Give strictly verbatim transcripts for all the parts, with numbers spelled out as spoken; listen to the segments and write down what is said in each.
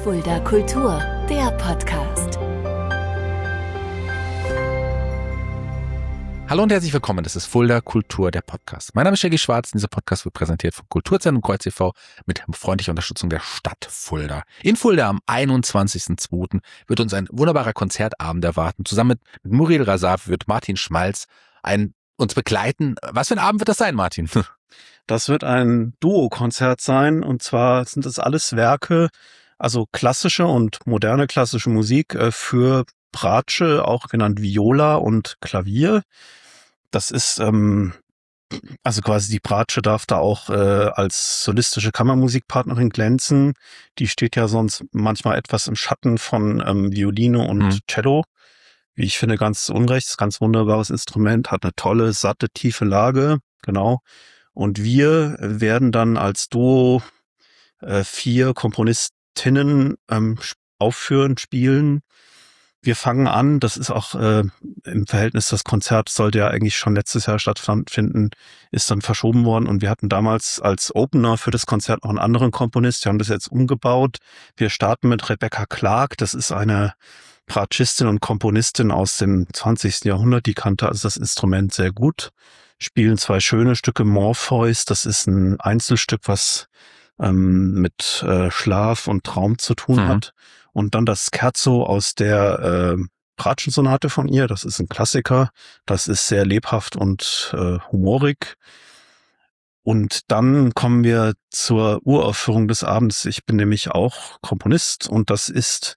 Fulda Kultur, der Podcast. Hallo und herzlich willkommen, das ist Fulda Kultur, der Podcast. Mein Name ist Shaggy Schwarz und dieser Podcast wird präsentiert vom Kulturzentrum Kreuz e V mit freundlicher Unterstützung der Stadt Fulda. In Fulda am einundzwanzigsten zweiten wird uns ein wunderbarer Konzertabend erwarten. Zusammen mit Muriel Rasavi wird Martin Schmalz ein, uns begleiten. Was für ein Abend wird das sein, Martin? Das wird ein Duo-Konzert sein, und zwar sind das alles Werke, also klassische und moderne klassische Musik äh, für Bratsche, auch genannt Viola und Klavier. Das ist, ähm, also quasi die Bratsche darf da auch äh, als solistische Kammermusikpartnerin glänzen. Die steht ja sonst manchmal etwas im Schatten von ähm, Violine und mhm. Cello. Wie ich finde, ganz unrecht, ganz wunderbares Instrument, hat eine tolle, satte, tiefe Lage, genau. Und wir werden dann als Duo äh, vier Komponistinnen ähm, aufführen, spielen. Wir fangen an, das ist auch äh, im Verhältnis, das Konzert sollte ja eigentlich schon letztes Jahr stattfinden, ist dann verschoben worden, und wir hatten damals als Opener für das Konzert noch einen anderen Komponist, wir haben das jetzt umgebaut. Wir starten mit Rebecca Clark, das ist eine Bratschistin und Komponistin aus dem zwanzigsten Jahrhundert, die kannte also das Instrument sehr gut, spielen zwei schöne Stücke. Morpheus, das ist ein Einzelstück, was ähm, mit äh, Schlaf und Traum zu tun mhm. hat. Und dann das Scherzo aus der äh, Bratschensonate von ihr, das ist ein Klassiker, das ist sehr lebhaft und äh, humorig. Und dann kommen wir zur Uraufführung des Abends. Ich bin nämlich auch Komponist, und das ist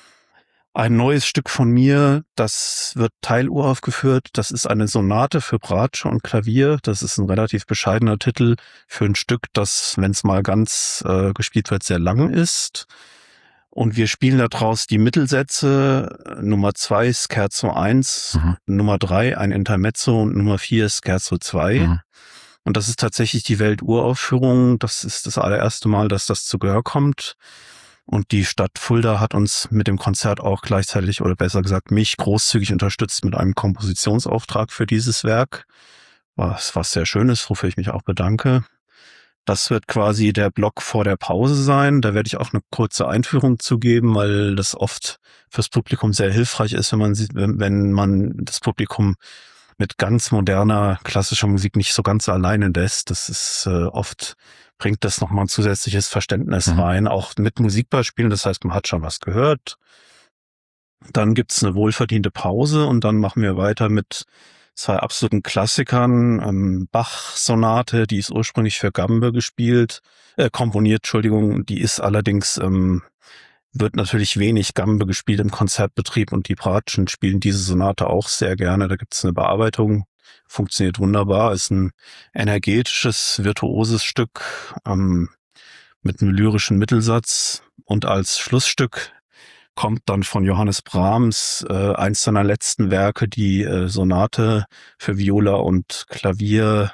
ein neues Stück von mir, das wird teiluraufgeführt. Das ist eine Sonate für Bratsche und Klavier. Das ist ein relativ bescheidener Titel für ein Stück, das, wenn es mal ganz äh, gespielt wird, sehr lang ist. Und wir spielen daraus die Mittelsätze, Nummer zwei Scherzo eins, mhm. Nummer drei ein Intermezzo und Nummer vier Scherzo zwei. Mhm. Und das ist tatsächlich die Welturaufführung. Das ist das allererste Mal, dass das zu Gehör kommt. Und die Stadt Fulda hat uns mit dem Konzert auch gleichzeitig, oder besser gesagt mich, großzügig unterstützt mit einem Kompositionsauftrag für dieses Werk, was, was sehr schön ist, wofür ich mich auch bedanke. Das wird quasi der Block vor der Pause sein. Da werde ich auch eine kurze Einführung zu geben, weil das oft fürs Publikum sehr hilfreich ist, wenn man sieht, wenn, wenn man das Publikum mit ganz moderner klassischer Musik nicht so ganz alleine lässt. Das ist äh, oft bringt das nochmal ein zusätzliches Verständnis mhm. rein, auch mit Musikbeispielen. Das heißt, man hat schon was gehört. Dann gibt's eine wohlverdiente Pause, und dann machen wir weiter mit zwei absoluten Klassikern. Ähm, Bach-Sonate, die ist ursprünglich für Gambe gespielt, äh, komponiert, Entschuldigung. Die ist allerdings, ähm, wird natürlich wenig Gambe gespielt im Konzertbetrieb, und die Bratschen spielen diese Sonate auch sehr gerne. Da gibt's eine Bearbeitung. Funktioniert wunderbar, ist ein energetisches, virtuoses Stück ähm, mit einem lyrischen Mittelsatz. Und als Schlussstück kommt dann von Johannes Brahms äh, eins seiner letzten Werke, die äh, Sonate für Viola und Klavier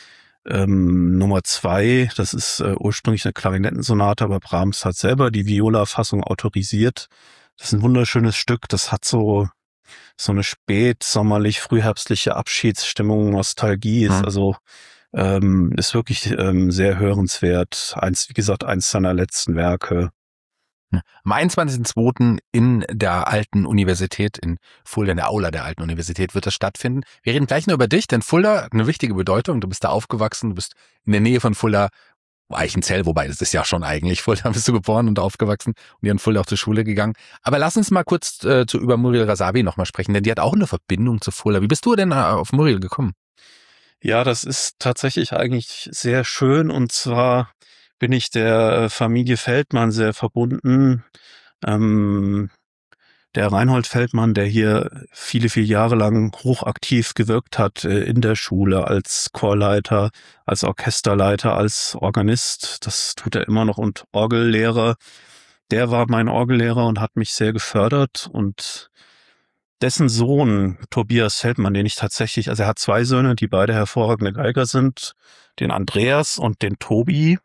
ähm, Nummer zwei. Das ist äh, ursprünglich eine Klarinettensonate, aber Brahms hat selber die Viola-Fassung autorisiert. Das ist ein wunderschönes Stück, das hat so so eine spätsommerlich, frühherbstliche Abschiedsstimmung, Nostalgie, ist mhm. also ähm, ist wirklich ähm, sehr hörenswert. Eins, wie gesagt, eins seiner letzten Werke. Am einundzwanzigsten zweiten in der Alten Universität in Fulda, in der Aula der Alten Universität wird das stattfinden. Wir reden gleich nur über dich, denn Fulda hat eine wichtige Bedeutung. Du bist da aufgewachsen, du bist in der Nähe von Fulda, Eichenzell, wobei das ist ja schon eigentlich Fulda, bist du geboren und aufgewachsen und hier in Fulda auch zur Schule gegangen. Aber lass uns mal kurz äh, zu über Muriel Rasavi nochmal sprechen, denn die hat auch eine Verbindung zu Fulda. Wie bist du denn äh, auf Muriel gekommen? Ja, das ist tatsächlich eigentlich sehr schön, und zwar bin ich der Familie Feldmann sehr verbunden. Ähm, der Reinhold Feldmann, der hier viele, viele Jahre lang hochaktiv gewirkt hat äh, in der Schule als Chorleiter, als Orchesterleiter, als Organist, das tut er immer noch, und Orgellehrer. Der war mein Orgellehrer und hat mich sehr gefördert, und dessen Sohn Tobias Feldmann, den ich tatsächlich, also er hat zwei Söhne, die beide hervorragende Geiger sind, den Andreas und den Tobi.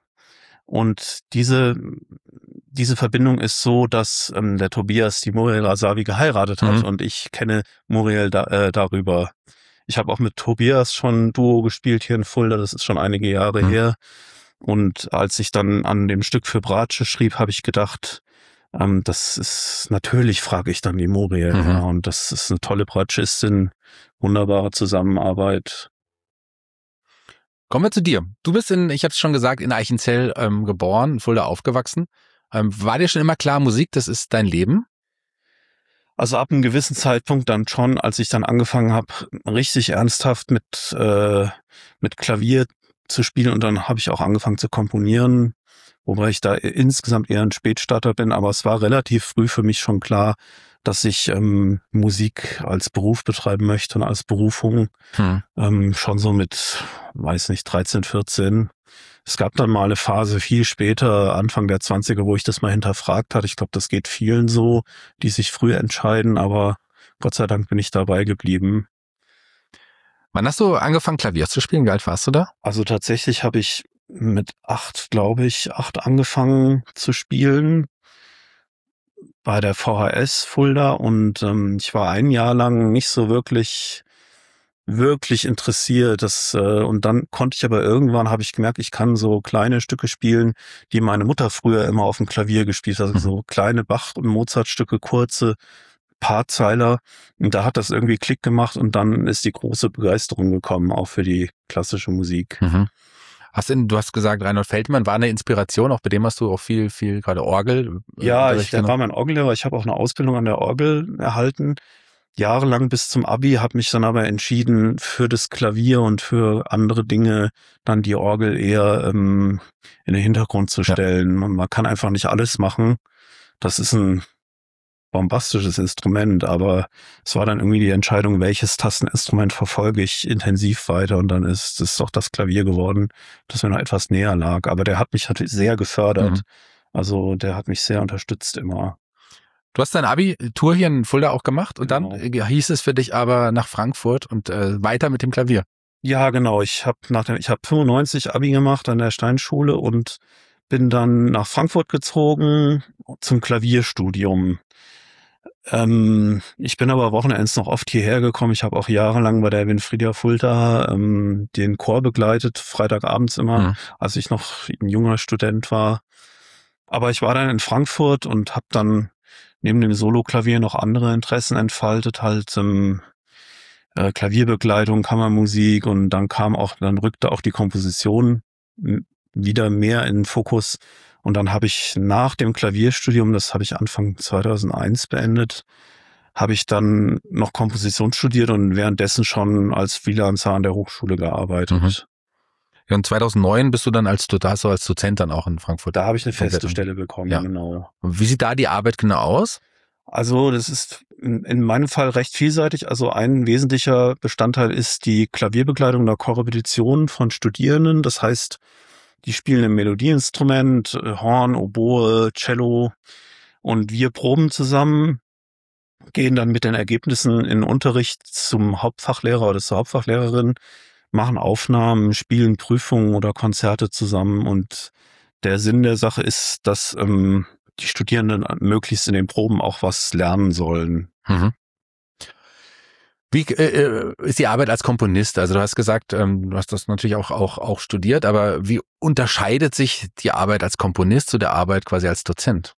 Und diese diese Verbindung ist so, dass ähm, der Tobias die Muriel Rasavi geheiratet hat, mhm. und ich kenne Muriel da, äh, darüber. Ich habe auch mit Tobias schon Duo gespielt hier in Fulda, das ist schon einige Jahre mhm. her. Und als ich dann an dem Stück für Bratsche schrieb, habe ich gedacht, Ähm, das ist, natürlich frage ich dann die Muriel, Mhm. ja, und das ist eine tolle Bratschistin, wunderbare Zusammenarbeit. Kommen wir zu dir. Du bist in, ich habe es schon gesagt, in Eichenzell ähm, geboren, Fulda aufgewachsen. Ähm, war dir schon immer klar, Musik, das ist dein Leben? Also ab einem gewissen Zeitpunkt dann schon, als ich dann angefangen habe, richtig ernsthaft mit äh, mit Klavier zu spielen, und dann habe ich auch angefangen zu komponieren, wobei ich da insgesamt eher ein Spätstarter bin, aber es war relativ früh für mich schon klar, dass ich ähm, Musik als Beruf betreiben möchte und als Berufung, Hm. ähm, schon so mit, weiß nicht, dreizehn, vierzehn. Es gab dann mal eine Phase viel später, Anfang der zwanziger, wo ich das mal hinterfragt hatte. Ich glaube, das geht vielen so, die sich früh entscheiden, aber Gott sei Dank bin ich dabei geblieben. Wann hast du angefangen, Klavier zu spielen? Wie alt warst du da? Also tatsächlich habe ich mit acht, glaube ich, acht angefangen zu spielen bei der V H S Fulda, und ähm, ich war ein Jahr lang nicht so wirklich wirklich interessiert. Das äh, und dann konnte ich aber irgendwann, habe ich gemerkt, ich kann so kleine Stücke spielen, die meine Mutter früher immer auf dem Klavier gespielt hat, also so kleine Bach- und Mozart-Stücke, kurze Paarzeiler. Und da hat das irgendwie Klick gemacht, und dann ist die große Begeisterung gekommen, auch für die klassische Musik. Mhm. Hast du, du hast gesagt, Reinhold Feldmann war eine Inspiration, auch bei dem hast du auch viel, viel gerade Orgel. äh, Ja, ich, Unterricht der genommen. war mein Orgellehrer. Ich habe auch eine Ausbildung an der Orgel erhalten, jahrelang bis zum Abi, habe mich dann aber entschieden, für das Klavier und für andere Dinge dann die Orgel eher ähm, in den Hintergrund zu Ja. stellen. Man, man kann einfach nicht alles machen. Das ist ein bombastisches Instrument, aber es war dann irgendwie die Entscheidung, welches Tasteninstrument verfolge ich intensiv weiter, und dann ist es doch das Klavier geworden, das mir noch etwas näher lag. Aber der hat mich halt sehr gefördert. Mhm. Also der hat mich sehr unterstützt immer. Du hast dein Abi-Tour hier in Fulda auch gemacht und Genau. dann äh, hieß es für dich aber nach Frankfurt und äh, weiter mit dem Klavier. Ja, genau. Ich habe nach dem, ich habe fünfundneunzig Abi gemacht an der Steinschule und bin dann nach Frankfurt gezogen zum Klavierstudium. Ähm, ich bin aber wochenends noch oft hierher gekommen. Ich habe auch jahrelang bei der Winfrieda Fulda ähm, den Chor begleitet, Freitagabends immer, Mhm. als ich noch ein junger Student war. Aber ich war dann in Frankfurt und habe dann neben dem Solo-Klavier noch andere Interessen entfaltet, halt ähm, äh, Klavierbegleitung, Kammermusik, und dann kam auch, dann rückte auch die Komposition m- wieder mehr in den Fokus. Und dann habe ich nach dem Klavierstudium, das habe ich Anfang zweitausendeins beendet, habe ich dann noch Komposition studiert und währenddessen schon als Freelancer an der Hochschule gearbeitet. Mhm. Ja, und zweitausendneun bist du dann als, da hast du als Dozent dann auch in Frankfurt. Da habe ich eine Komplett feste an- Stelle bekommen, Ja. genau. Wie sieht da die Arbeit genau aus? Also das ist in, in meinem Fall recht vielseitig. Also ein wesentlicher Bestandteil ist die Klavierbegleitung der Korrepetition von Studierenden. Das heißt, die spielen ein Melodieinstrument, äh, Horn, Oboe, Cello, und wir proben zusammen, gehen dann mit den Ergebnissen in den Unterricht zum Hauptfachlehrer oder zur Hauptfachlehrerin, machen Aufnahmen, spielen Prüfungen oder Konzerte zusammen, und der Sinn der Sache ist, dass ähm, die Studierenden möglichst in den Proben auch was lernen sollen. Mhm. Wie äh, ist die Arbeit als Komponist? Also du hast gesagt, ähm, du hast das natürlich auch, auch, auch studiert, aber wie unterscheidet sich die Arbeit als Komponist zu der Arbeit quasi als Dozent?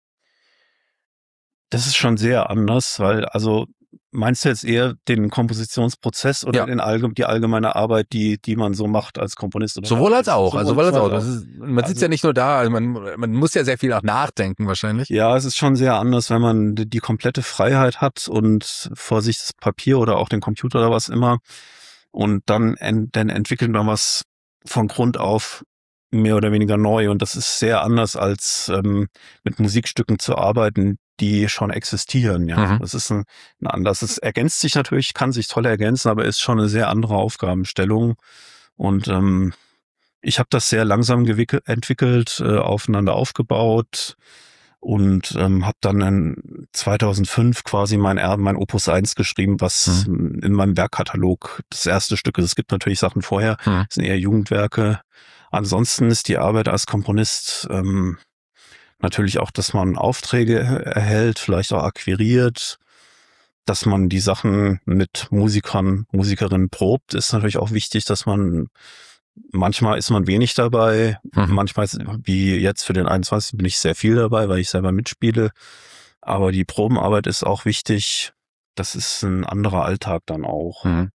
Das ist schon sehr anders, weil, also meinst du jetzt eher den Kompositionsprozess oder Ja. den allgem- die allgemeine Arbeit, die die man so macht als Komponist? Oder Sowohl als auch, also sowohl als auch. Das als ist, man sitzt Also- ja nicht nur da, also man, man muss ja sehr viel auch nachdenken wahrscheinlich. Ja, es ist schon sehr anders, wenn man die, die komplette Freiheit hat und vor sich das Papier oder auch den Computer oder was immer, und dann, en, dann entwickelt man was von Grund auf mehr oder weniger neu, und das ist sehr anders als ähm, mit Musikstücken zu arbeiten, die schon existieren. Ja, Mhm. das ist ein, ein anders. Es ergänzt sich natürlich, kann sich toll ergänzen, aber ist schon eine sehr andere Aufgabenstellung, und ähm, ich habe das sehr langsam gewickel, entwickelt, äh, aufeinander aufgebaut, und ähm, habe dann in zweitausendfünf quasi mein, Er- mein Opus eins geschrieben, was Mhm. in meinem Werkkatalog das erste Stück ist. Es gibt natürlich Sachen vorher, Mhm. das sind eher Jugendwerke. Ansonsten ist die Arbeit als Komponist ähm, natürlich auch, dass man Aufträge erhält, vielleicht auch akquiriert, dass man die Sachen mit Musikern, Musikerinnen probt, ist natürlich auch wichtig, dass man manchmal ist man wenig dabei, Mhm. manchmal, ist, wie jetzt für den einundzwanzigsten bin ich sehr viel dabei, weil ich selber mitspiele. Aber die Probenarbeit ist auch wichtig. Das ist ein anderer Alltag dann auch. Mhm.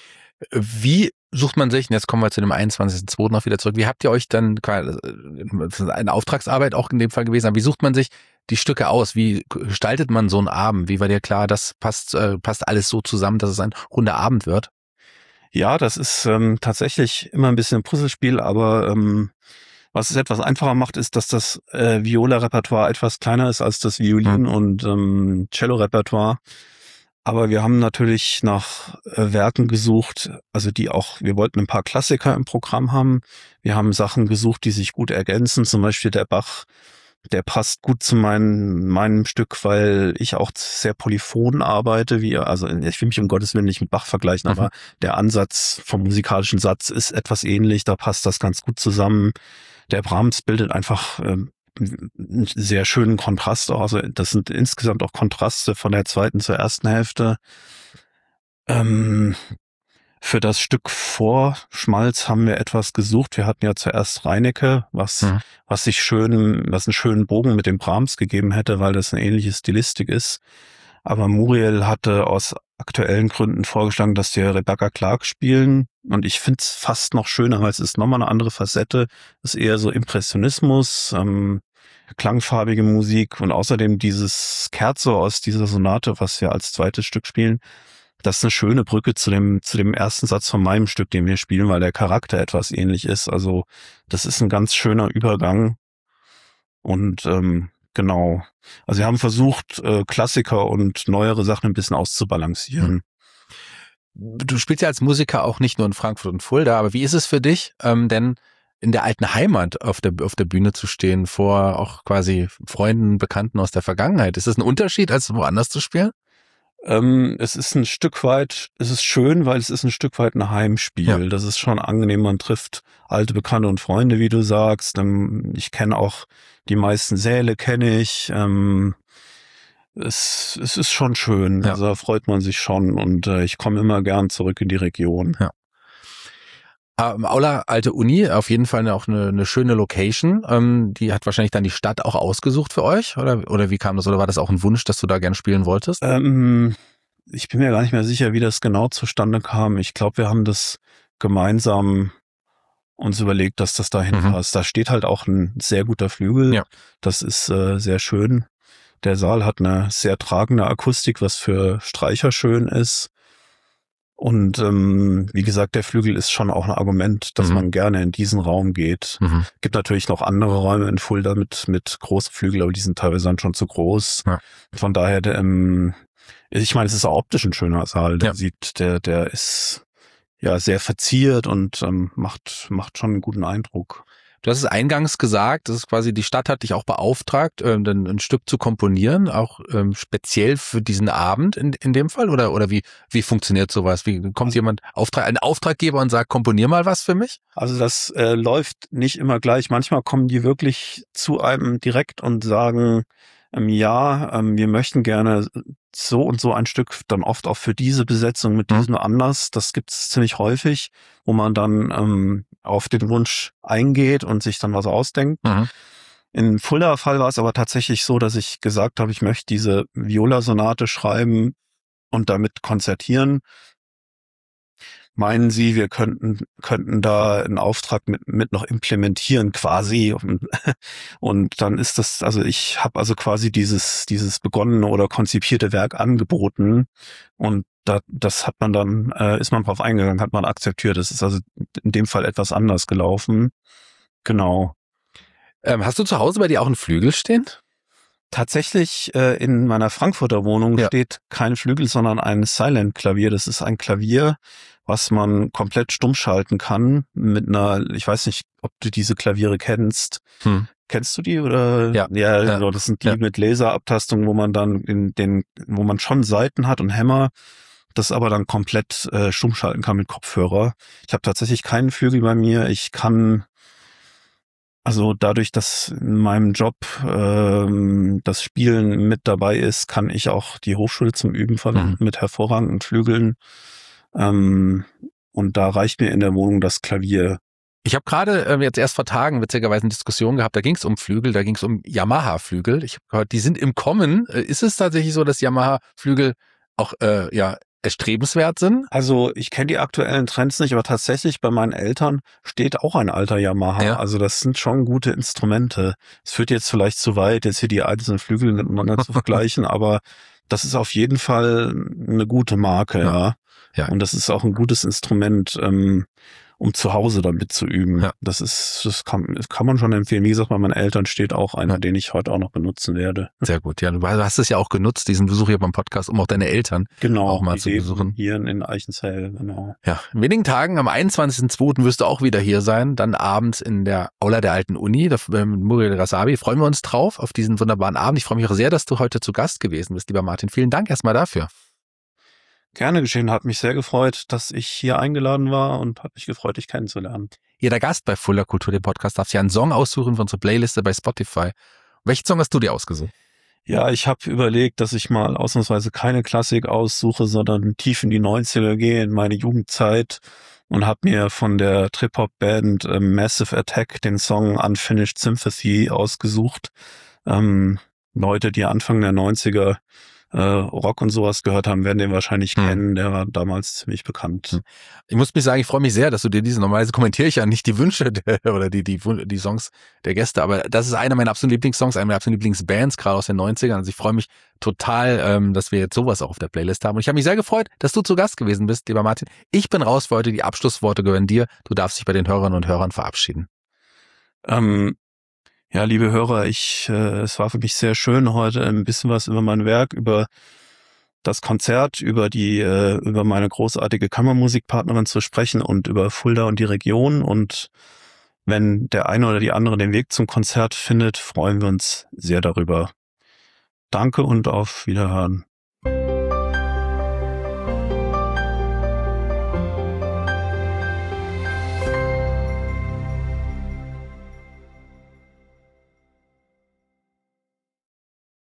Wie sucht man sich, und jetzt kommen wir zu dem einundzwanzigsten zweiten noch wieder zurück, wie habt ihr euch dann, das ist eine Auftragsarbeit auch in dem Fall gewesen, aber wie sucht man sich die Stücke aus? Wie gestaltet man so einen Abend? Wie war dir klar, das passt, äh, passt alles so zusammen, dass es ein runder Abend wird? Ja, das ist ähm, tatsächlich immer ein bisschen ein Puzzlespiel, aber ähm, was es etwas einfacher macht, ist, dass das äh, Viola-Repertoire etwas kleiner ist als das Violin- Mhm. und ähm, Cello-Repertoire. Aber wir haben natürlich nach äh, Werken gesucht, also die auch, wir wollten ein paar Klassiker im Programm haben. Wir haben Sachen gesucht, die sich gut ergänzen, zum Beispiel der Bach, der passt gut zu meinem, meinem Stück, weil ich auch sehr polyphon arbeite, wie, also ich will mich um Gottes Willen nicht mit Bach vergleichen, Mhm. aber der Ansatz vom musikalischen Satz ist etwas ähnlich, da passt das ganz gut zusammen. Der Brahms bildet einfach ähm, einen sehr schönen Kontrast auch. Also das sind insgesamt auch Kontraste von der zweiten zur ersten Hälfte. Ähm, für das Stück vor Schmalz haben wir etwas gesucht. Wir hatten ja zuerst Reinecke, was, Mhm. was sich schön, was einen schönen Bogen mit dem Brahms gegeben hätte, weil das eine ähnliche Stilistik ist. Aber Muriel hatte aus aktuellen Gründen vorgeschlagen, dass wir Rebecca Clark spielen. Und ich finde es fast noch schöner, weil es ist nochmal eine andere Facette. Es ist eher so Impressionismus, ähm, klangfarbige Musik und außerdem dieses Scherzo aus dieser Sonate, was wir als zweites Stück spielen. Das ist eine schöne Brücke zu dem, zu dem ersten Satz von meinem Stück, den wir spielen, weil der Charakter etwas ähnlich ist. Also das ist ein ganz schöner Übergang. Und ähm, genau. Also wir haben versucht, äh, Klassiker und neuere Sachen ein bisschen auszubalancieren. Du spielst ja als Musiker auch nicht nur in Frankfurt und Fulda, aber wie ist es für dich, ähm, denn in der alten Heimat auf der, auf der Bühne zu stehen, vor auch quasi Freunden, Bekannten aus der Vergangenheit? Ist das ein Unterschied, als woanders zu spielen? Ähm, es ist ein Stück weit, es ist schön, weil es ist ein Stück weit ein Heimspiel. Ja. Das ist schon angenehm, man trifft alte Bekannte und Freunde, wie du sagst. Ähm, ich kenne auch die meisten Säle, kenne ich. Ähm, es, es ist schon schön, Ja. also da freut man sich schon und äh, ich komme immer gern zurück in die Region. Ja. Ähm, Aula, alte Uni, auf jeden Fall auch eine, eine schöne Location. Ähm, die hat wahrscheinlich dann die Stadt auch ausgesucht für euch, oder, oder wie kam das? Oder war das auch ein Wunsch, dass du da gerne spielen wolltest? Ähm, ich bin mir gar nicht mehr sicher, wie das genau zustande kam. Ich glaube, wir haben das gemeinsam uns überlegt, dass das dahin Mhm. passt. Da steht halt auch ein sehr guter Flügel. Ja. Das ist äh, sehr schön. Der Saal hat eine sehr tragende Akustik, was für Streicher schön ist. Und ähm, wie gesagt, der Flügel ist schon auch ein Argument, dass Mhm. man gerne in diesen Raum geht. Mhm. Gibt natürlich noch andere Räume in Fulda mit mit großen Flügeln, aber die sind teilweise dann schon zu groß. Ja. Von daher, der, ähm, ich meine, es ist auch optisch ein schöner Saal. Der Ja. sieht, der der ist ja sehr verziert und ähm, macht macht schon einen guten Eindruck. Du hast es eingangs gesagt, das ist quasi, die Stadt hat dich auch beauftragt, ähm, dann ein Stück zu komponieren, auch ähm, speziell für diesen Abend in, in dem Fall? Oder, oder wie, wie funktioniert sowas? Wie kommt jemand, Auftrag, ein Auftraggeber und sagt, komponier mal was für mich? Also das äh, läuft nicht immer gleich. Manchmal kommen die wirklich zu einem direkt und sagen, ähm, ja, ähm, wir möchten gerne so und so ein Stück, dann oft auch für diese Besetzung mit Mhm. diesem Anlass. Das gibt es ziemlich häufig, wo man dann ähm, auf den Wunsch eingeht und sich dann was ausdenkt. Mhm. Im Fulda-Fall war es aber tatsächlich so, dass ich gesagt habe, ich möchte diese Viola-Sonate schreiben und damit konzertieren. Meinen Sie, wir könnten könnten da einen Auftrag mit mit noch implementieren quasi und, und dann ist das, also ich habe also quasi dieses dieses begonnene oder konzipierte Werk angeboten und da, das hat man dann äh, ist man drauf eingegangen, hat man akzeptiert. Das ist also in dem Fall etwas anders gelaufen. Genau. Ähm, hast du zu Hause bei dir auch einen Flügel stehen? Tatsächlich äh, in meiner Frankfurter Wohnung Ja. steht kein Flügel, sondern ein Silent-Klavier. Das ist ein Klavier, was man komplett stumm schalten kann mit einer, ich weiß nicht, ob du diese Klaviere kennst. Hm. Kennst du die oder? Ja. Ja, Ja. genau, das sind die Ja. mit Laserabtastung, wo man dann in den, wo man schon Saiten hat und Hämmer, das aber dann komplett äh, stumm schalten kann mit Kopfhörer. Ich habe tatsächlich keinen Flügel bei mir. Ich kann Also dadurch, dass in meinem Job ähm, das Spielen mit dabei ist, kann ich auch die Hochschule zum Üben verwenden Mhm. mit hervorragenden Flügeln. Ähm, und da reicht mir in der Wohnung das Klavier Ich habe gerade äh, jetzt erst vor Tagen witzigerweise eine Diskussion gehabt, da ging es um Flügel, da ging es um Yamaha-Flügel. Ich habe gehört, die sind im Kommen. Äh, ist es tatsächlich so, dass Yamaha-Flügel auch äh, ja erstrebenswert sind? Also ich kenne die aktuellen Trends nicht, aber tatsächlich bei meinen Eltern steht auch ein alter Yamaha. Ja. Also das sind schon gute Instrumente. Es führt jetzt vielleicht zu weit, jetzt hier die einzelnen Flügel miteinander zu vergleichen, aber das ist auf jeden Fall eine gute Marke, ja. Ja. Ja. Und das ist auch ein gutes Instrument, ähm, um zu Hause damit zu üben. Ja. Das ist, das kann, das kann man schon empfehlen. Wie gesagt, bei meinen Eltern steht auch einer, Ja. den ich heute auch noch benutzen werde. Sehr gut. Ja, du hast es ja auch genutzt, diesen Besuch hier beim Podcast, um auch deine Eltern Genau, auch mal die zu leben besuchen. hier in Eichenzell, genau. Ja, in wenigen Tagen, am einundzwanzigsten zweiten wirst du auch wieder hier sein, dann abends in der Aula der Alten Uni, da, äh, mit Muriel Rasabi. Freuen wir uns drauf, auf diesen wunderbaren Abend. Ich freue mich auch sehr, dass du heute zu Gast gewesen bist, lieber Martin. Vielen Dank erstmal dafür. Gerne geschehen, hat mich sehr gefreut, dass ich hier eingeladen war und hat mich gefreut, dich kennenzulernen. Jeder Gast bei Fuller Kultur, dem Podcast, darf sich einen Song aussuchen von unserer Playliste bei Spotify. Welchen Song hast du dir ausgesucht? Ja, ich habe überlegt, dass ich mal ausnahmsweise keine Klassik aussuche, sondern tief in die neunziger gehe, in meine Jugendzeit und habe mir von der Trip-Hop-Band äh, Massive Attack den Song Unfinished Sympathy ausgesucht. Ähm, Leute, die Anfang der neunziger äh, Rock und sowas gehört haben, werden den wahrscheinlich Hm. kennen. Der war damals ziemlich bekannt. Hm. Ich muss mich sagen, ich freue mich sehr, dass du dir diese, normalerweise kommentiere ich ja nicht die Wünsche der, oder die, die, die Songs der Gäste, aber das ist einer meiner absoluten Lieblingssongs, einer meiner absoluten Lieblingsbands, gerade aus den neunzigern. Also ich freue mich total, ähm, dass wir jetzt sowas auch auf der Playlist haben. Und ich habe mich sehr gefreut, dass du zu Gast gewesen bist, lieber Martin. Ich bin raus für heute, die Abschlussworte gehören dir. Du darfst dich bei den Hörerinnen und Hörern verabschieden. Ähm, ja, liebe Hörer, ich, äh, es war für mich sehr schön, heute ein bisschen was über mein Werk, über das Konzert, über die, äh, über meine großartige Kammermusikpartnerin zu sprechen und über Fulda und die Region. Und wenn der eine oder die andere den Weg zum Konzert findet, freuen wir uns sehr darüber. Danke und auf Wiederhören.